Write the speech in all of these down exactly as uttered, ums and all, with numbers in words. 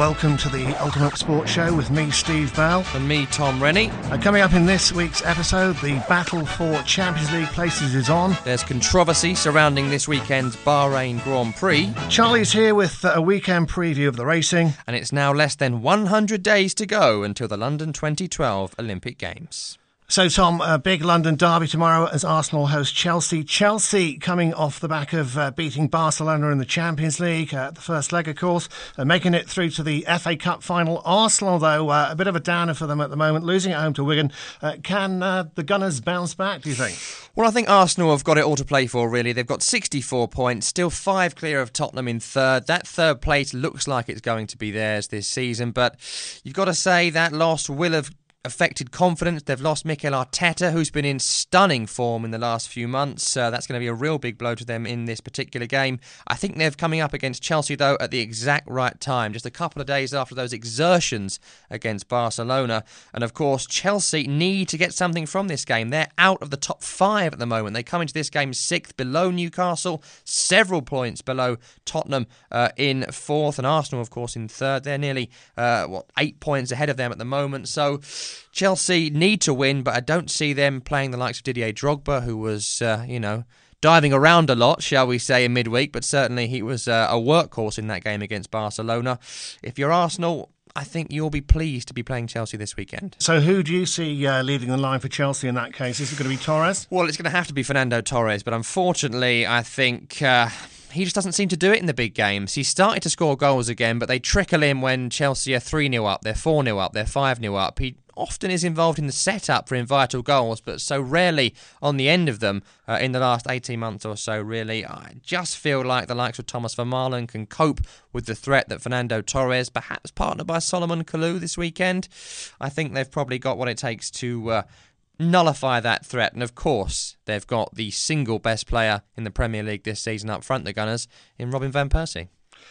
welcome to the Ultimate Sports Show with me, Steve Bell. And me, Tom Rennie. Uh, coming up in this week's episode, the battle for Champions League places is on. There's controversy surrounding this weekend's Bahrain Grand Prix. Charlie's here with uh, a weekend preview of the racing. And it's now less than one hundred days to go until the London twenty twelve Olympic Games. So, Tom, a big London derby tomorrow as Arsenal host Chelsea. Chelsea coming off the back of uh, beating Barcelona in the Champions League, uh, the first leg, of course, uh, making it through to the F A Cup final. Arsenal, though, uh, a bit of a downer for them at the moment, losing at home to Wigan. Uh, can uh, the Gunners bounce back, do you think? Well, I think Arsenal have got it all to play for, really. They've got sixty-four points, still five clear of Tottenham in third. That third place looks like it's going to be theirs this season, but you've got to say that loss will have affected confidence. They've lost Mikel Arteta, who's been in stunning form in the last few months. Uh, that's going to be a real big blow to them in this particular game. I think they're coming up against Chelsea, though, at the exact right time, just a couple of days after those exertions against Barcelona. And, of course, Chelsea need to get something from this game. They're out of the top five at the moment. They come into this game sixth, below Newcastle, several points below Tottenham uh, in fourth, and Arsenal, of course, in third. They're nearly, uh, what, eight points ahead of them at the moment. So Chelsea need to win, but I don't see them playing the likes of Didier Drogba, who was, uh, you know, diving around a lot, shall we say, in midweek, but certainly he was uh, a workhorse in that game against Barcelona. If you're Arsenal, I think you'll be pleased to be playing Chelsea this weekend. So who do you see uh, leading the line for Chelsea in that case? Is it going to be Torres? Well, it's going to have to be Fernando Torres, but unfortunately, I think Uh, he just doesn't seem to do it in the big games. He's started to score goals again, but they trickle in when Chelsea are three nil up, they're four nil up, they're five nil up. He often is involved in the setup for vital goals, but so rarely on the end of them uh, in the last eighteen months or so, really. I just feel like the likes of Thomas Vermaelen can cope with the threat that Fernando Torres, perhaps partnered by Solomon Kalou this weekend. I think they've probably got what it takes to Uh, nullify that threat. And of course, they've got the single best player in the Premier League this season up front, the Gunners, in Robin van Persie.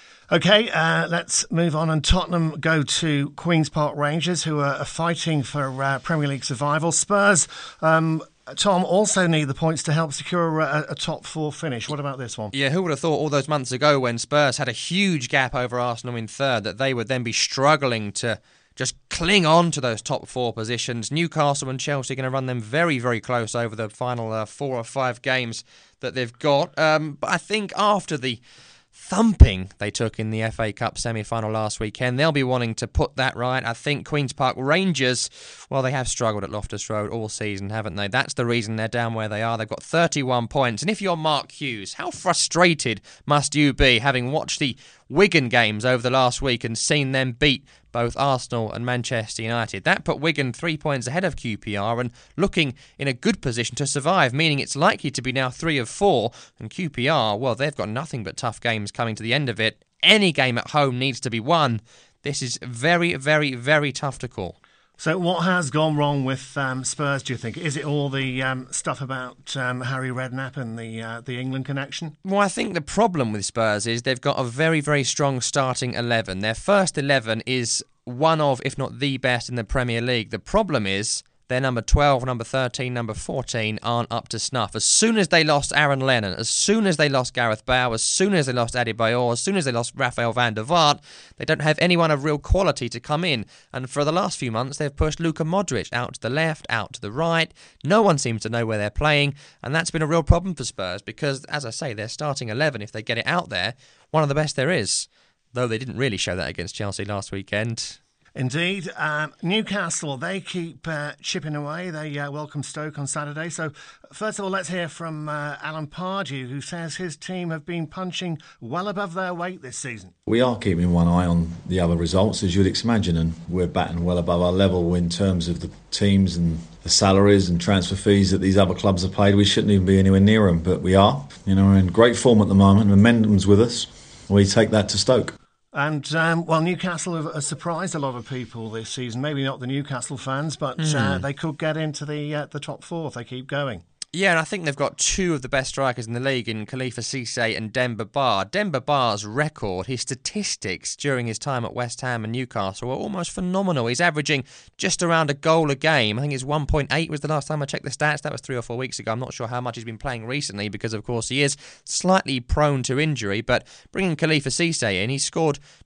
OK, uh, let's move on. And Tottenham go to Queen's Park Rangers, who are fighting for uh, Premier League survival. Spurs, um, Tom, also need the points to help secure a, a top four finish. What about this one? Yeah, who would have thought all those months ago when Spurs had a huge gap over Arsenal in third that they would then be struggling to just cling on to those top four positions. Newcastle and Chelsea are going to run them very, very close over the final uh, four or five games that they've got. Um, but I think after the thumping they took in the F A Cup semi-final last weekend, they'll be wanting to put that right. I think Queen's Park Rangers, well, they have struggled at Loftus Road all season, haven't they? That's the reason they're down where they are. They've got thirty-one points. And if you're Mark Hughes, how frustrated must you be having watched the Wigan games over the last week and seen them beat both Arsenal and Manchester United? That put Wigan three points ahead of Q P R and looking in a good position to survive, meaning it's likely to be now three of four. And Q P R, well, they've got nothing but tough games coming to the end of it. Any game at home needs to be won. This is very, very, very tough to call. So what has gone wrong with um, Spurs, do you think? Is it all the um, stuff about um, Harry Redknapp and the uh, the England connection? Well, I think the problem with Spurs is they've got a very, very strong starting eleven. Their first eleven is one of, if not the best in the Premier League. The problem is their number twelve, number thirteen, number fourteen aren't up to snuff. As soon as they lost Aaron Lennon, as soon as they lost Gareth Bale, as soon as they lost Adebayor, as soon as they lost Rafael van der Vaart, they don't have anyone of real quality to come in. And for the last few months, they've pushed Luka Modric out to the left, out to the right. No one seems to know where they're playing, and that's been a real problem for Spurs because, as I say, their starting eleven, if they get it out there, one of the best there is. Though they didn't really show that against Chelsea last weekend. Indeed. Um, Newcastle, they keep uh, chipping away. They uh, welcome Stoke on Saturday. So, first of all, let's hear from uh, Alan Pardew, who says his team have been punching well above their weight this season. We are keeping one eye on the other results, as you'd imagine, and we're batting well above our level in terms of the teams and the salaries and transfer fees that these other clubs have paid. We shouldn't even be anywhere near them, but we are. You know, we're in great form at the moment. Momentum's with us. We take that to Stoke. And, um, well, Newcastle have, have surprised a lot of people this season. Maybe not the Newcastle fans, but mm. uh, they could get into the uh, the top four if they keep going. Yeah, and I think they've got two of the best strikers in the league in Khalifa Cisse and Demba Ba. Demba Ba's record, his statistics during his time at West Ham and Newcastle are almost phenomenal. He's averaging just around a goal a game. I think it's one point eight was the last time I checked the stats. That was three or four weeks ago. I'm not sure how much he's been playing recently because, of course, he is slightly prone to injury. But bringing Khalifa Cisse in, he scored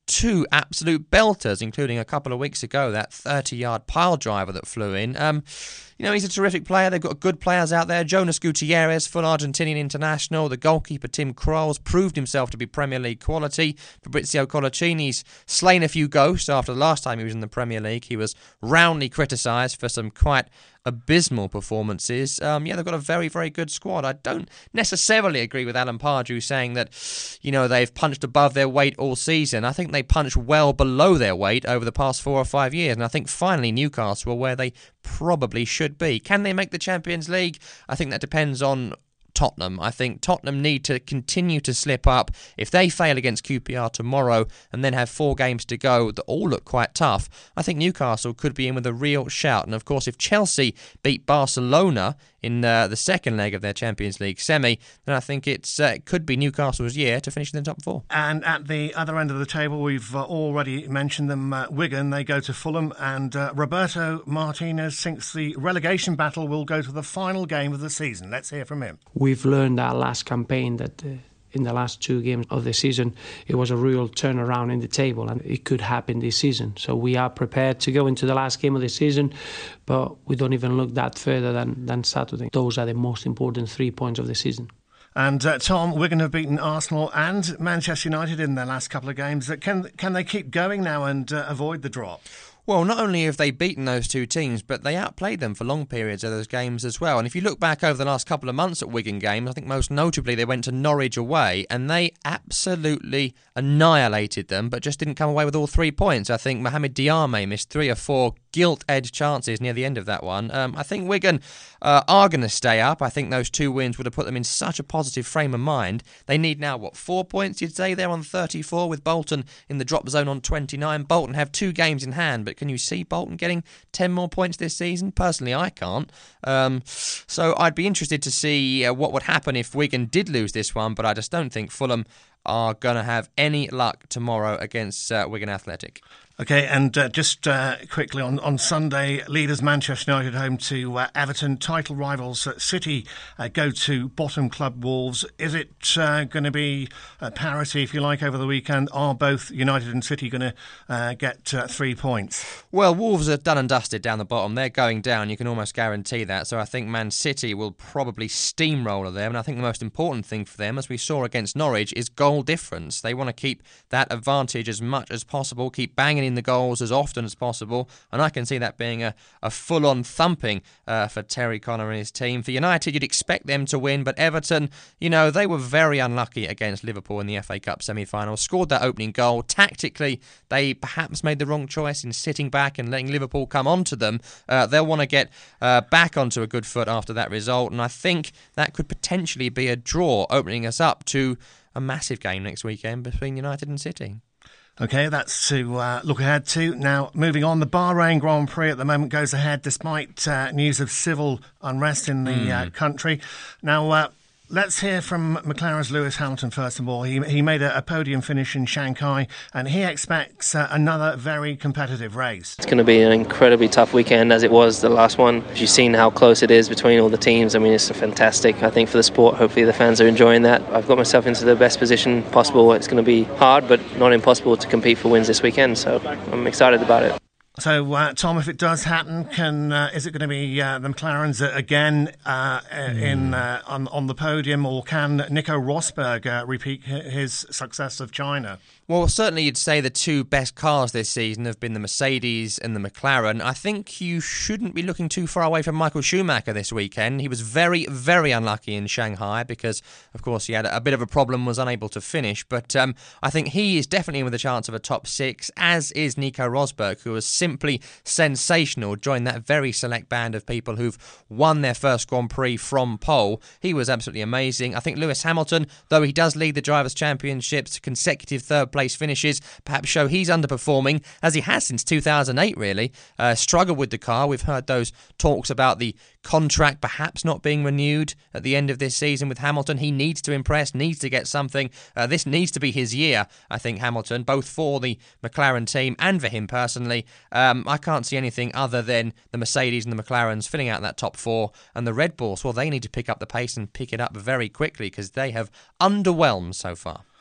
two absolute belters, including a couple of weeks ago, that thirty-yard pile driver that flew in. Um, you know, he's a terrific player. They've got good players out there. Jonas Gutierrez, full Argentinian international. The goalkeeper, Tim Krul's, proved himself to be Premier League quality. Fabrizio Colaccini's slain a few ghosts after the last time he was in the Premier League. He was roundly criticised for some quite abysmal performances. Um, yeah, they've got a very, very good squad. I don't necessarily agree with Alan Pardew saying that, you know, they've punched above their weight all season. I think they punched well below their weight over the past four or five years, and I think finally Newcastle are where they probably should be. Can they make the Champions League? I think that depends on Tottenham. I think Tottenham need to continue to slip up. If they fail against Q P R tomorrow and then have four games to go that all look quite tough, I think Newcastle could be in with a real shout. And of course, if Chelsea beat Barcelona in uh, the second leg of their Champions League semi, then I think it's uh, it could be Newcastle's year to finish in the top four. And at the other end of the table, we've uh, already mentioned them, uh, Wigan, they go to Fulham, and uh, Roberto Martinez thinks the relegation battle will go to the final game of the season. Let's hear from him. We've learned our last campaign that uh, in the last two games of the season, it was a real turnaround in the table, and it could happen this season. So we are prepared to go into the last game of the season, but we don't even look that further than, than Saturday. Those are the most important three points of the season. And uh, Tom, Wigan have beaten Arsenal and Manchester United in their last couple of games. Can can they keep going now and uh, avoid the drop? Well, not only have they beaten those two teams, but they outplayed them for long periods of those games as well. And if you look back over the last couple of months at Wigan games, I think most notably they went to Norwich away and they absolutely annihilated them, but just didn't come away with all three points. I think Mohamed Diame missed three or four gilt-edged chances near the end of that one. Um, I think Wigan uh, are going to stay up. I think those two wins would have put them in such a positive frame of mind. They need now, what, four points, you'd say? They're on thirty-four with Bolton in the drop zone on twenty-nine. Bolton have two games in hand, but can you see Bolton getting ten more points this season? Personally, I can't. Um, so I'd be interested to see uh, what would happen if Wigan did lose this one, but I just don't think Fulham are going to have any luck tomorrow against uh, Wigan Athletic. OK, and uh, just uh, quickly, on, on Sunday, leaders Manchester United home to uh, Everton. Title rivals uh, City uh, go to bottom club Wolves. Is it uh, going to be a parity, if you like, over the weekend? Are both United and City going to uh, get uh, three points? Well, Wolves are done and dusted down the bottom. They're going down, you can almost guarantee that. So I think Man City will probably steamroller them. And I think the most important thing for them, as we saw against Norwich, is goal difference. They want to keep that advantage as much as possible, keep banging in the goals as often as possible, and I can see that being a, a full-on thumping uh, for Terry Connor and his team. For United, you'd expect them to win, but Everton, you know, they were very unlucky against Liverpool in the F A Cup semi-final, scored that opening goal. Tactically, they perhaps made the wrong choice in sitting back and letting Liverpool come onto them. Uh, they'll want to get uh, back onto a good foot after that result, and I think that could potentially be a draw, opening us up to a massive game next weekend between United and City. OK, that's to uh, look ahead to. Now, moving on, the Bahrain Grand Prix at the moment goes ahead despite uh, news of civil unrest in the mm. uh, country. Now, uh, let's hear from McLaren's Lewis Hamilton first of all. He, he made a, a podium finish in Shanghai and he expects uh, another very competitive race. It's going to be an incredibly tough weekend as it was the last one. You've seen how close it is between all the teams. I mean, it's fantastic, I think, for the sport. Hopefully the fans are enjoying that. I've got myself into the best position possible. It's going to be hard, but not impossible to compete for wins this weekend, so I'm excited about it. So, uh, Tom, if it does happen, can uh, is it going to be uh, the McLarens again uh, mm. in uh, on on the podium, or can Nico Rosberg uh, repeat his success of China? Well, certainly you'd say the two best cars this season have been the Mercedes and the McLaren. I think you shouldn't be looking too far away from Michael Schumacher this weekend. He was very, very unlucky in Shanghai because, of course, he had a bit of a problem, was unable to finish. But um, I think he is definitely with a chance of a top six, as is Nico Rosberg, who was simply sensational, joined that very select band of people who've won their first Grand Prix from pole. He was absolutely amazing. I think Lewis Hamilton, though he does lead the Drivers' Championships, consecutive third place finishes perhaps show he's underperforming, as he has since two thousand eight, really. Uh, struggled with the car. We've heard those talks about the contract perhaps not being renewed at the end of this season with Hamilton. He needs to impress, needs to get something. Uh, this needs to be his year, I think, Hamilton, both for the McLaren team and for him personally. Um, I can't see anything other than the Mercedes and the McLarens filling out that top four, and the Red Bulls, well, they need to pick up the pace and pick it up very quickly because they have underwhelmed so far.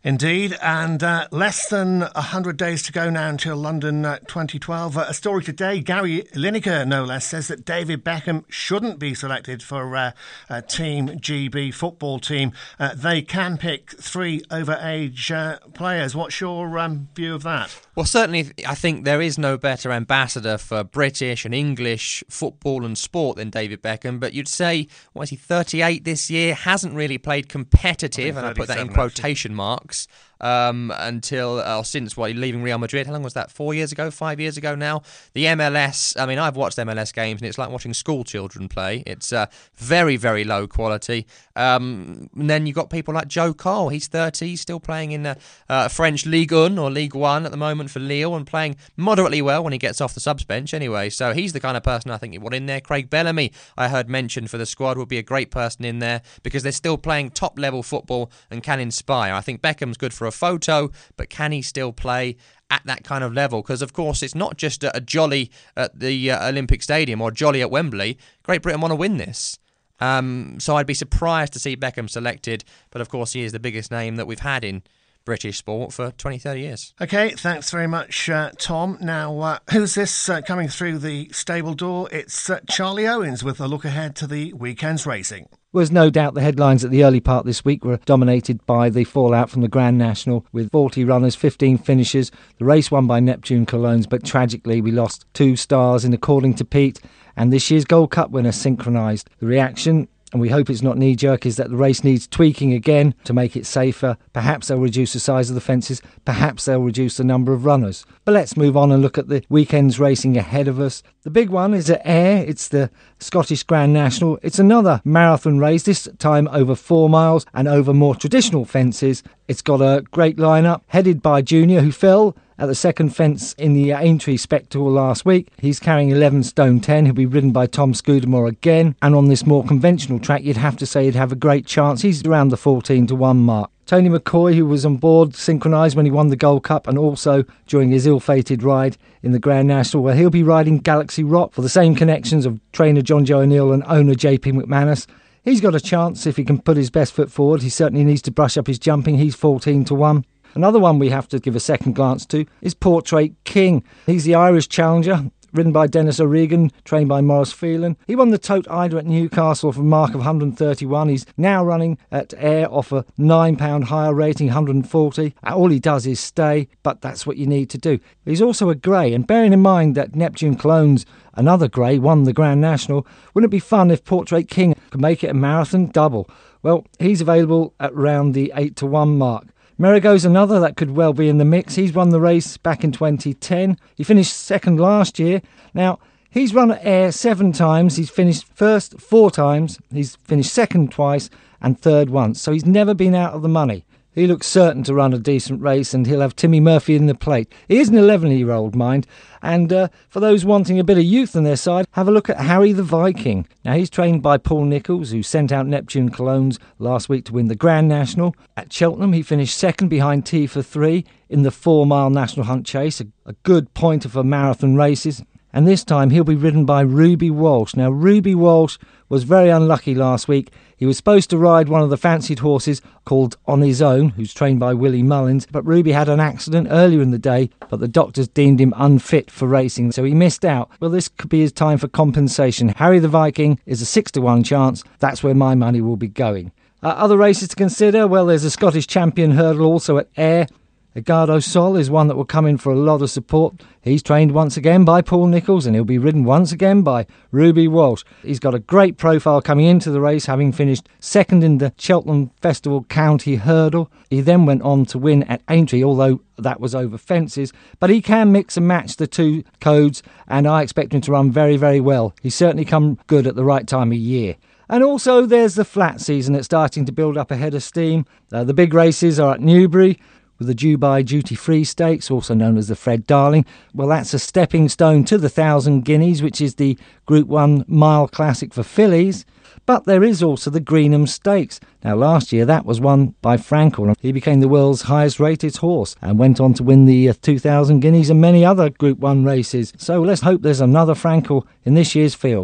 Indeed, and uh, less than one hundred days to go now until London uh, twenty twelve. Uh, a story today, Gary Lineker, no less, says that David Beckham shouldn't be selected for uh, uh, Team G B football team. Uh, they can pick three over-age uh, players. What's your um, view of that? Well, certainly, I think there is no better ambassador for British and English football and sport than David Beckham. But you'd say, what is he, thirty-eight this year? Hasn't really played competitive, and I put that in quotation marks. Um, until uh, since what leaving Real Madrid. How long was that? Four years ago, five years ago now. The M L S. I mean, I've watched M L S games, and it's like watching school children play. It's uh, very, very low quality. Um, and then you've got people like Joe Cole. He's thirty, he's still playing in uh, uh, French Ligue one or Ligue one at the moment for Lille, and playing moderately well when he gets off the subs bench. Anyway, so he's the kind of person I think you want in there. Craig Bellamy, I heard mentioned for the squad, would be a great person in there because they're still playing top level football and can inspire. I think Beckham's good for a photo, but can he still play at that kind of level? Because, of course, it's not just a, a jolly at the uh, Olympic Stadium or jolly at Wembley. Great Britain want to win this. Um, so I'd be surprised to see Beckham selected, but, of course, he is the biggest name that we've had in British sport for twenty, thirty years. OK, thanks very much, uh, Tom. Now, uh, who's this uh, coming through the stable door? It's uh, Charlie Owens with a look ahead to the weekend's racing. Was no doubt the headlines at the early part this week were dominated by the fallout from the Grand National, with forty runners, fifteen finishers. The race won by Neptune Colognes, but tragically we lost two stars in According to Pete, and this year's Gold Cup winner synchronised. The reaction, and we hope it's not knee-jerk, is that the race needs tweaking again to make it safer. Perhaps they'll reduce the size of the fences, perhaps they'll reduce the number of runners. But let's move on and look at the weekend's racing ahead of us. The big one is at Ayr. It's the Scottish Grand National. It's another marathon race, this time over four miles and over more traditional fences. It's got a great lineup, headed by Junior, who fell at the second fence in the Aintree Spectacle last week. He's carrying eleven stone ten. He'll be ridden by Tom Scudamore again. And on this more conventional track, you'd have to say he'd have a great chance. He's around the fourteen to one mark. Tony McCoy, who was on board, synchronised when he won the Gold Cup and also during his ill-fated ride in the Grand National, where he'll be riding Galaxy Rock for the same connections of trainer John Joe O'Neill and owner J P McManus. He's got a chance if he can put his best foot forward. He certainly needs to brush up his jumping. He's fourteen to one. Another one we have to give a second glance to is Portrait King. He's the Irish challenger, ridden by Dennis O'Regan, trained by Maurice Phelan. He won the Tote Ida at Newcastle for a mark of one hundred thirty-one. He's now running at Ayr off a nine pound higher rating, one hundred forty. All he does is stay, but that's what you need to do. He's also a grey, and bearing in mind that Neptune Colognes, another grey, won the Grand National, wouldn't it be fun if Portrait King could make it a marathon double? Well, he's available at around the eight to one mark. Merigo's another that could well be in the mix. He's won the race back in twenty ten. He finished second last year. Now, he's run at Ayr seven times. He's finished first four times. He's finished second twice and third once. So he's never been out of the money. He looks certain to run a decent race, and he'll have Timmy Murphy in the plate. He is an eleven-year-old, mind, and uh, for those wanting a bit of youth on their side, have a look at Harry the Viking. Now, he's trained by Paul Nicholls, who sent out Neptune Colognes last week to win the Grand National. At Cheltenham, he finished second behind T for three in the four-mile National Hunt Chase, a, a good pointer for marathon races. And this time he'll be ridden by Ruby Walsh. Now, Ruby Walsh was very unlucky last week. He was supposed to ride one of the fancied horses called On His Own, who's trained by Willie Mullins, but Ruby had an accident earlier in the day, but the doctors deemed him unfit for racing, so he missed out. Well, this could be his time for compensation. Harry the Viking is a six to one chance. That's where my money will be going. Uh, other races to consider, well, there's a Scottish champion hurdle also at Ayr. Edgardo Sol is one that will come in for a lot of support. He's trained once again by Paul Nicholls, and he'll be ridden once again by Ruby Walsh. He's got a great profile coming into the race, having finished second in the Cheltenham Festival County Hurdle. He then went on to win at Aintree, although that was over fences. But he can mix and match the two codes, and I expect him to run very, very well. He's certainly come good at the right time of year. And also there's the flat season that's starting to build up ahead of steam. Uh, the big races are at Newbury, with the Dubai Duty Free Stakes, also known as the Fred Darling. Well, that's a stepping stone to the Thousand Guineas, which is the Group one Mile Classic for fillies. But there is also the Greenham Stakes. Now, last year that was won by Frankel. He became the world's highest rated horse and went on to win the uh, two thousand Guineas and many other Group one races. So let's hope there's another Frankel in this year's field.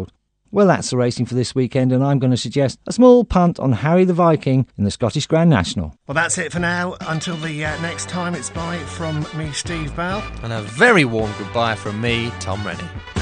Well, that's the racing for this weekend, and I'm going to suggest a small punt on Harry the Viking in the Scottish Grand National. Well, that's it for now. Until the uh, next time, it's bye from me, Steve Bell. And a very warm goodbye from me, Tom Rennie.